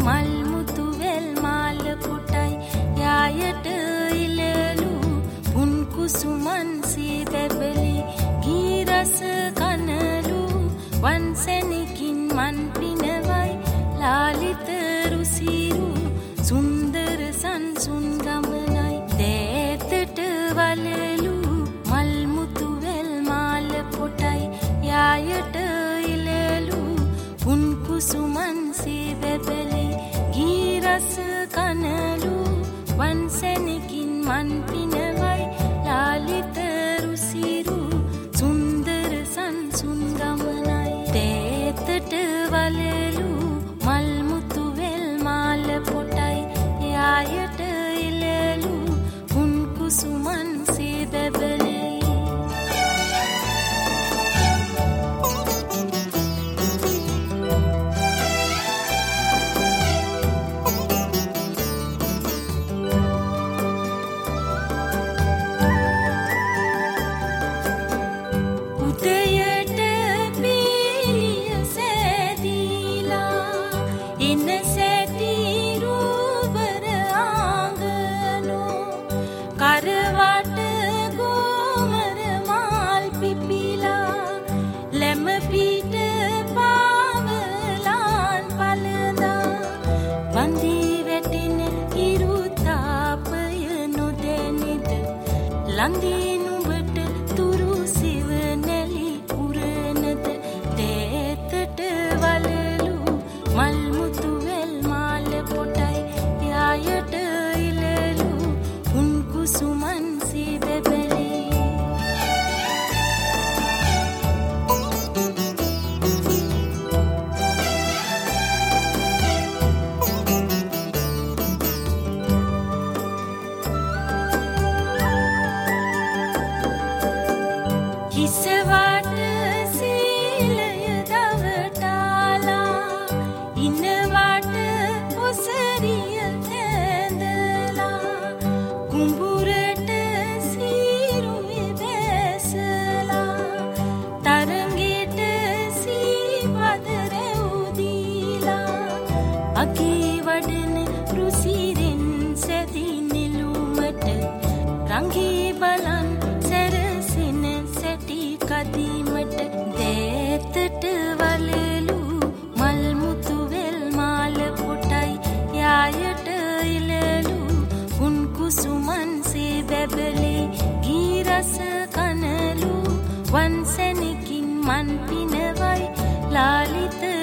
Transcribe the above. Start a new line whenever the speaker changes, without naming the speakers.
මල් මුතු වෙල් මාල පුටයි යායට ඉලලු පුන් කුසුමන් සී බැබලි ගී රස කනලු වන්සෙනකින් මන් පිනවයි ලාලිත රුසිරු සුන්දර සංසුන් ගමනයි දේතට වලලු මල් මුතු වෙල් මාල පුටයි යායට ඉලලු පුන් කුසුමන් සී බැබලි ගී රස කනලු වන්සෙනකින් මන් පිනවයි ලාලිත රුසිරු සුන්දර සංසුන් ගමනයි දේතට වලලු මල් මුතු වෙල් මාල පොටයි යායට ඉලලු පුන් කුසුමන් සී බැබලි ලන්දිනුඹට තුරු සිව නැලි පුරනද දේතට වලලු මල් මුතු වෙල් මාල පොටයි යායට ඉලලු උන් කුසුමන් සී බැබලි හිසවට සීලය දවටාලා ඉනවට ඔසරිය ඇඳලා කුඹුරට සීරුවේ බැසලා තරගෙට සීපද රැවුදීලා අගේ වඩන රුසිරෙන් සැදි නිලුමට රංගී බලන් කදීමට දේතට වලලු මල් මුතු වෙල් මාල පොටයි යායට ඉලලු උන් කුසුමන් සී බැබලි ගී රස කනලු වන්සෙනකින් මන් පිනවයි ලාලිත